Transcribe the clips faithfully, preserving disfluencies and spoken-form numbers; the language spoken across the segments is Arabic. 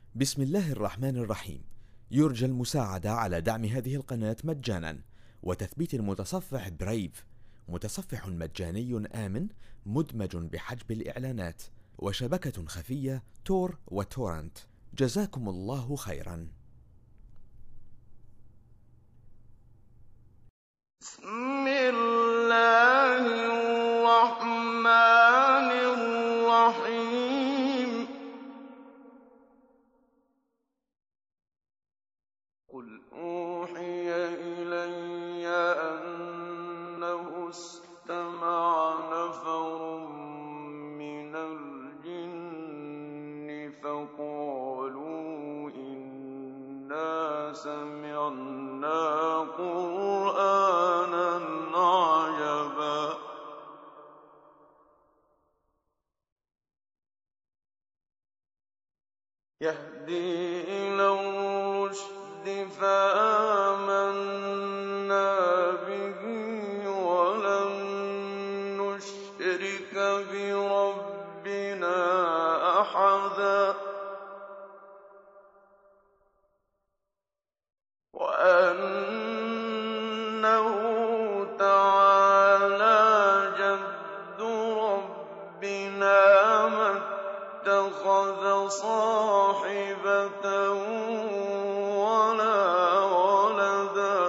بسم الله الرحمن الرحيم. يرجى المساعدة على دعم هذه القناة مجانا وتثبيت المتصفح برايف، متصفح مجاني آمن مدمج بحجب الإعلانات وشبكة خفية تور وتورنت. جزاكم الله خيرا. بسم الله الرحمن الرحيم. قل أوحي إلي أنه استمع نفر من الجن فقالوا إنا سمعنا قرآنا عجبا يهدي إلى الرشد فآمنا به ولن نشرك بربنا أحدا وأنه تعالى جد ربنا ما اتخذ صاحبة ولا ولدا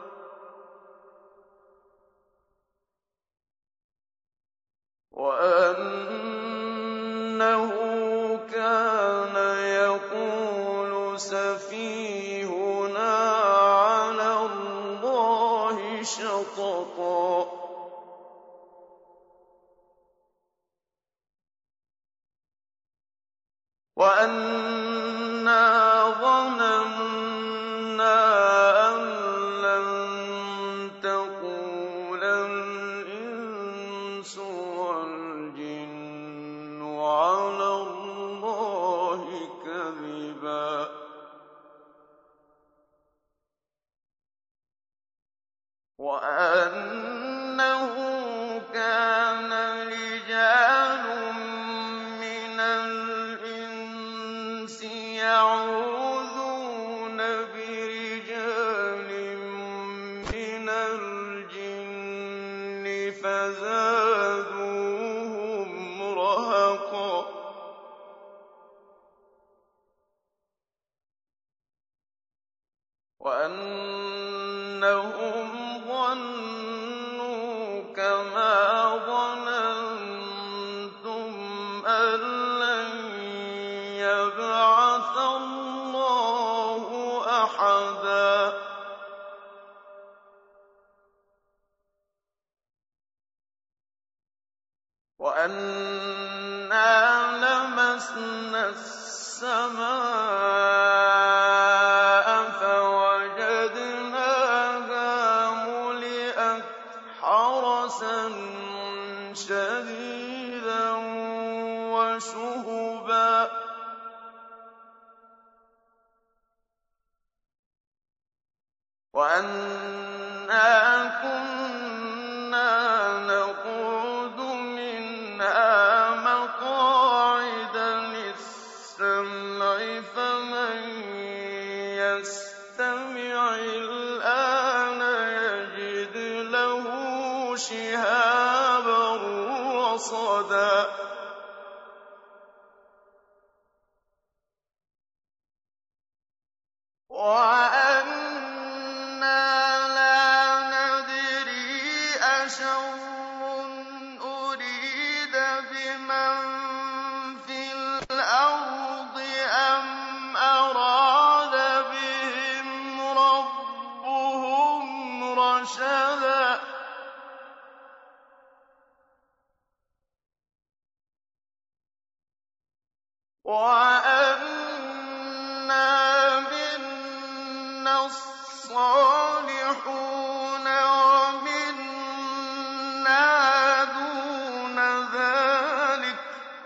وأنه كان يقول سفيهنا على الله شططا وأنا ظننا أن لن تقول الإنس والجن على الله كذبا وأنه كان رجال من الإنس يعوذون برجال من الجن فزادوهم رهقا وأنهم ظنوا كما ظننتم أن لن يبعث الله أحدا وأنا لمسنا السماء فوجدناها ملئت حرسا شديدا وشهبا وأنا كنا نقعد منها مقاعد للسمع فمن يستمع الآن يجد له شهابا رصدا وأنا لا ندري أشر أريد بمن في الأرض أم أراد بهم ربهم رشدا وأنا منا الصالحون ومنا دون ذلك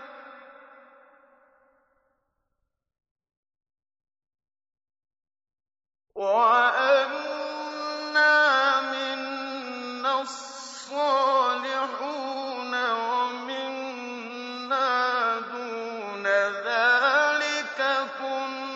وأنا منا الصالحون ومنا دون ذلك كنا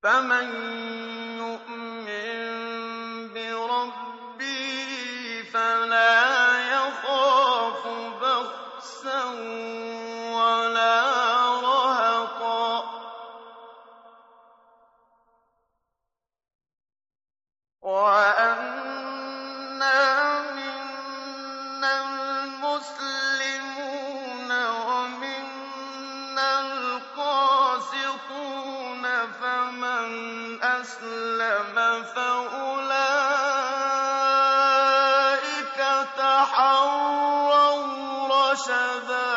فَمَن يُؤْمِن بِرَبِّهِ فَلَا يَخَافُ بَخْسًا وَلَا رَهَقًا وَأَنَّا مِنَّا الْمُسْلِمُونَ وَمِنَّا الْقَاسِطُونَ فَمَنْ أَسْلَمَ فَأُولَٰئِكَ تَحَرَّوْا رَشَدًا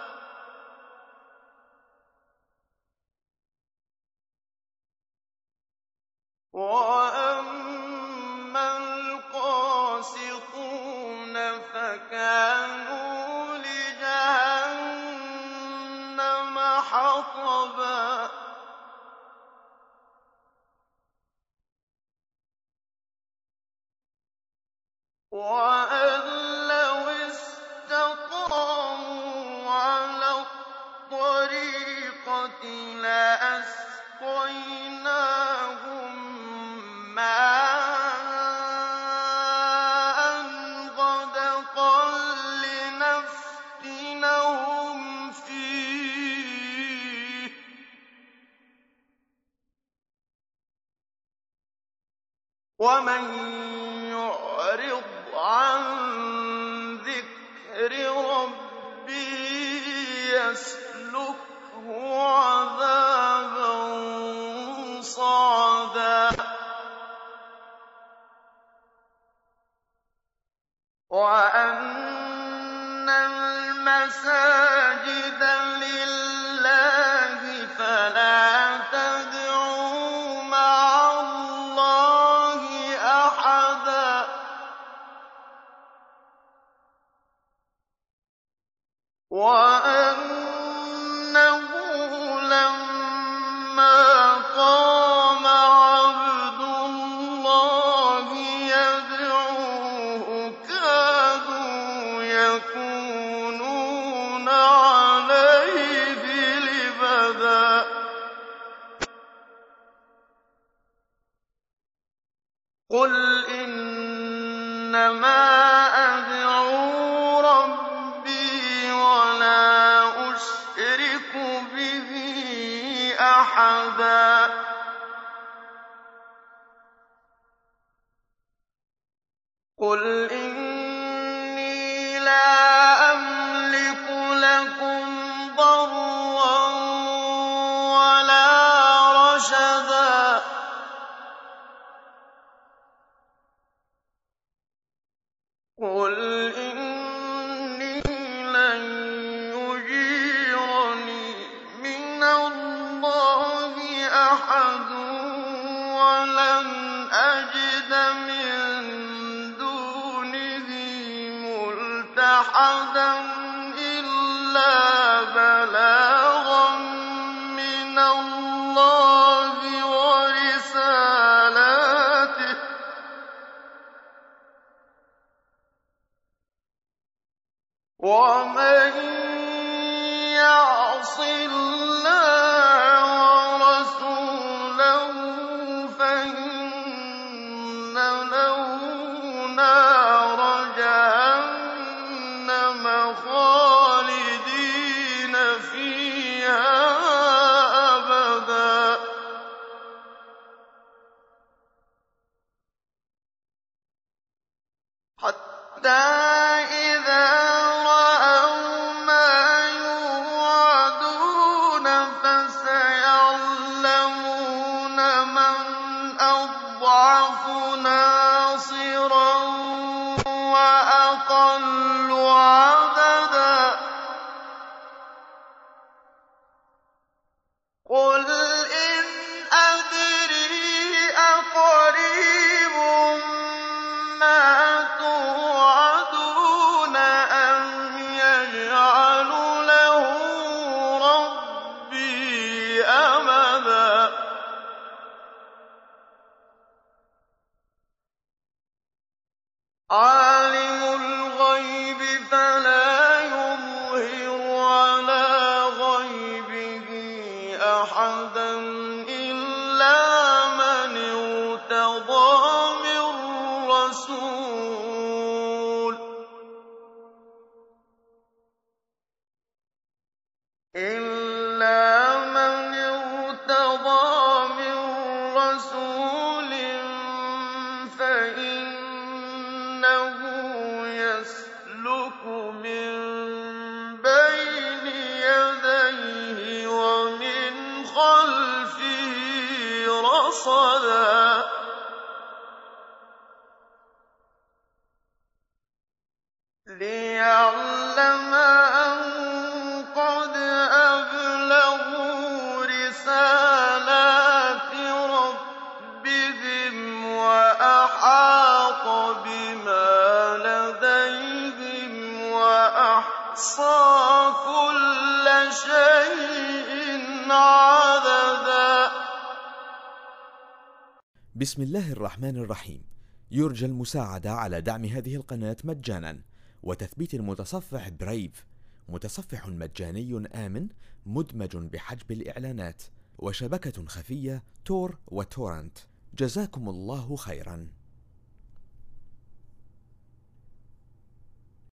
وَأَمَّا الْقَاسِطُونَ فَكَانُوا لِجَهَنَّمَ حَطَبًا وَأَن لَّوْ اسْتَقَامُوا عَلَى الطَّرِيقَةِ لَأَسْقَيْنَاهُم مَّاءً غَدَقًا لِّنَفْتِنَهُمْ فِيهِ ۚ وَمَن يُعْرِضْ عَن ذِكْرِ رَبِّهِ يَسْلُكْهُ عَذَابًا صَعَدًا وَأَنَّ الْمَسَاجِدَ لِلَّهِ فَلَا تَدْعُوا مَعَ اللَّهِ أَحَدًا وَأَنَّهُ لَمَّا قَامَ عَبْدُ اللَّهِ يَدْعُوهُ كَادُوا يَكُونُونَ عَلَيْهِ لِبَدًا قُلْ إِنَّمَا أَدْعُو رَبِّي وَلَا أُشْرِكُ بِهِ أَحَدًا قُلْ إِنِّي لَا أَمْلِكُ لَكُمْ ضَرًّا وَلَا رَشَدًا قُلْ إِنِّي لَن يُجِيرَنِي مِنَ اللَّهِ أَحَدٌ وَلَنْ أَجِدَ مِن دُونِهِ مُلْتَحَدًا إِلَّا بَلَاغًا مِّنَ اللَّهِ وَرِسَالَاتِهِ ۚ وَمَن يَعْصِ اللَّهَ وَرَسُولَهُ فَإِنَّ لَهُ نَارَ جَهَنَّمَ خَالِدِينَ فِيهَا أَبَدًا حَتَّىٰ إِذَا رَأَوْا مَا يُوعَدُونَ فَسَيَعْلَمُونَ مَنْ أَضْعَفُ نَاصِرًا وَأَقَلُّ عَدَدًا قُلْ إِنْ أَدْرِي أَقَرِيبٌ مَّا تُوعَدُونَ أَمْ يَجْعَلُ لَهُ رَبِّي أَمَدًا عَالِمُ الْغَيْبِ فَلَا يُظْهِرُ عَلَىٰ غَيْبِهِ أَحَدًا إِلَّا يَسْلُكُ مِن بَيْنِ يَدَيْهِ وَمِنْ خَلْفِهِ رَصَدًا لِّيَعْلَمَ أَن قَدْ أَبْلَغُوا رِسَالَاتِ رَبِّهِمْ وَأَحَاطَ بِمَا لَدَيْهِمْ وَأَحْصَىٰ كُلَّ شَيْءٍ عَدَدًا. بسم الله الرحمن الرحيم. يرجى المساعدة على دعم هذه القناة مجانا وتثبيت المتصفح برايف، متصفح مجاني آمن مدمج بحجب الإعلانات، وشبكة خفية تور وتورنت. جزاكم الله خيرا.